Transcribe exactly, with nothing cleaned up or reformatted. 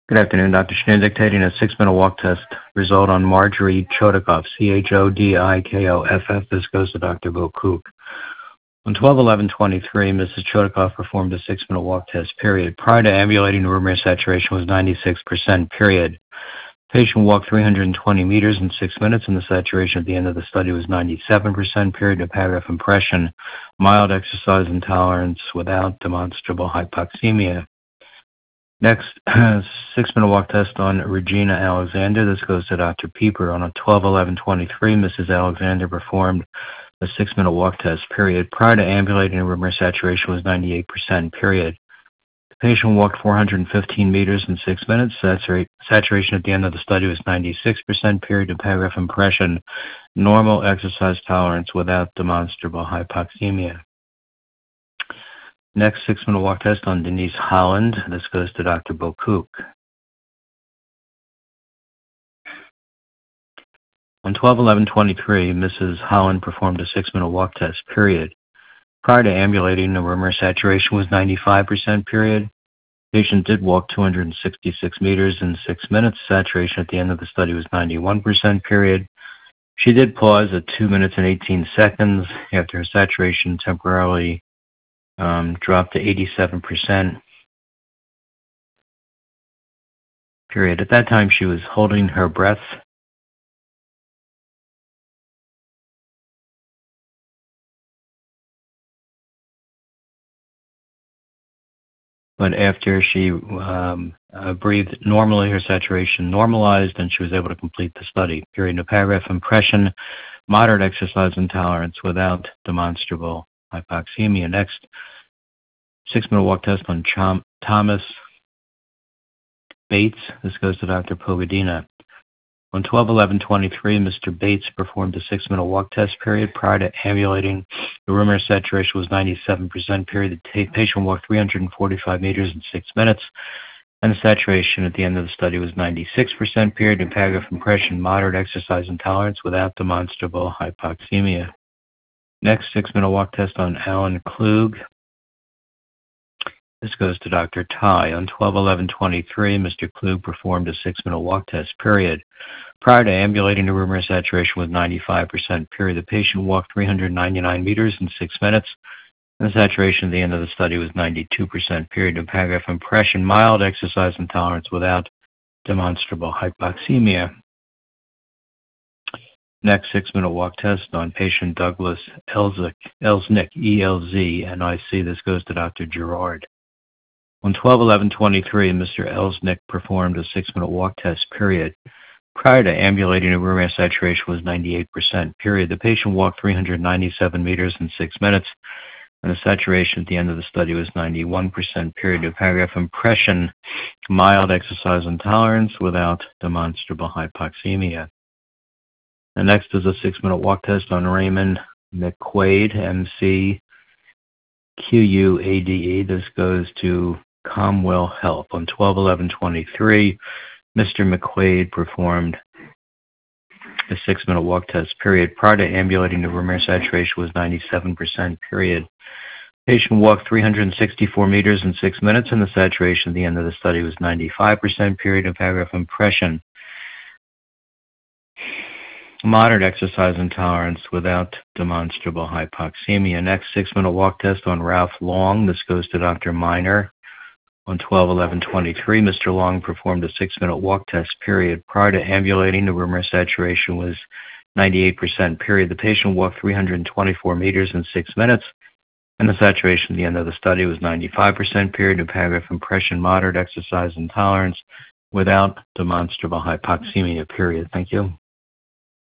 Good afternoon, Doctor Schnee dictating a six-minute walk test result on Marjorie Chodikoff, C H O D I K O F F. This goes to Doctor Bill Kook. On twelve eleven twenty-three, Missus Chodikoff performed a six-minute walk test, period. Prior to ambulating, the room air saturation was ninety-six percent, period. Patient walked three hundred twenty meters in six minutes, and the saturation at the end of the study was ninety-seven percent, period. A paragraph impression, mild exercise intolerance without demonstrable hypoxemia. Next, six-minute walk test on Regina Alexander. This goes to Doctor Pieper. On a twelve eleven twenty-three, Missus Alexander performed a six-minute walk test, period. Prior to ambulating, room air saturation was ninety-eight percent, period. The patient walked four hundred fifteen meters in six minutes. Satura- saturation at the end of the study was ninety-six percent, period. A paragraph impression, normal exercise tolerance without demonstrable hypoxemia. Next, six-minute walk test on Denise Holland. This goes to Doctor Bill Kook. On twelve eleven twenty-three, Missus Holland performed a six-minute walk test, period. Prior to ambulating, the room air saturation was ninety-five percent, period. Patient did walk two hundred sixty-six meters in six minutes. Saturation at the end of the study was ninety-one percent, period. She did pause at two minutes and eighteen seconds after her saturation temporarily Um, dropped to eighty-seven percent, period. At that time, she was holding her breath. But after she um, uh, breathed normally, her saturation normalized, and she was able to complete the study, period. A paragraph impression, moderate exercise intolerance without demonstrable hypoxemia. Next, six-minute walk test on Chom- Thomas Bates. This goes to Doctor Pogadina. On twelve eleven twenty-three, Mister Bates performed a six-minute walk test, period. Prior to ambulating, the room air saturation was ninety-seven percent, period. The t- patient walked three hundred forty-five meters in six minutes, and the saturation at the end of the study was ninety-six percent, period. In paragraph impression, moderate exercise intolerance without demonstrable hypoxemia. Next, six-minute walk test on Alan Klug. This goes to Doctor Tai. On twelve eleven twenty-three, Mister Klug performed a six-minute walk test, period. Prior to ambulating, the room air saturation was ninety-five percent, period. The patient walked three hundred ninety-nine meters in six minutes, and the saturation at the end of the study was ninety-two percent, period. In paragraph impression, mild exercise intolerance without demonstrable hypoxemia. Next, six-minute walk test on patient Douglas Elznick, Elznick, E L Z N I C. This goes to Doctor Gerard. On twelve eleven twenty-three, Mister Elznick performed a six-minute walk test, period. Prior to ambulating, the room air saturation was ninety-eight percent, period. The patient walked three hundred ninety-seven meters in six minutes, and the saturation at the end of the study was ninety-one percent, period. A paragraph impression, mild exercise intolerance without demonstrable hypoxemia. The next is a six-minute walk test on Raymond McQuaid, M C Q U A D E. This goes to Comwell Health. On twelve eleven twenty-three, Mister McQuaid performed a six-minute walk test, period. Prior to ambulating, the room air saturation was ninety-seven percent, period. Patient walked three hundred sixty-four meters in six minutes, and the saturation at the end of the study was ninety-five percent, period. A paragraph impression, moderate exercise intolerance without demonstrable hypoxemia. Next, six-minute walk test on Ralph Long. This goes to Doctor Miner. On twelve eleven twenty-three, Mister Long performed a six-minute walk test, period. Prior to ambulating, the room air saturation was ninety-eight percent, period. The patient walked three hundred twenty-four meters in six minutes, and the saturation at the end of the study was ninety-five percent, period. A paragraph impression, moderate exercise intolerance without demonstrable hypoxemia, period. Thank you.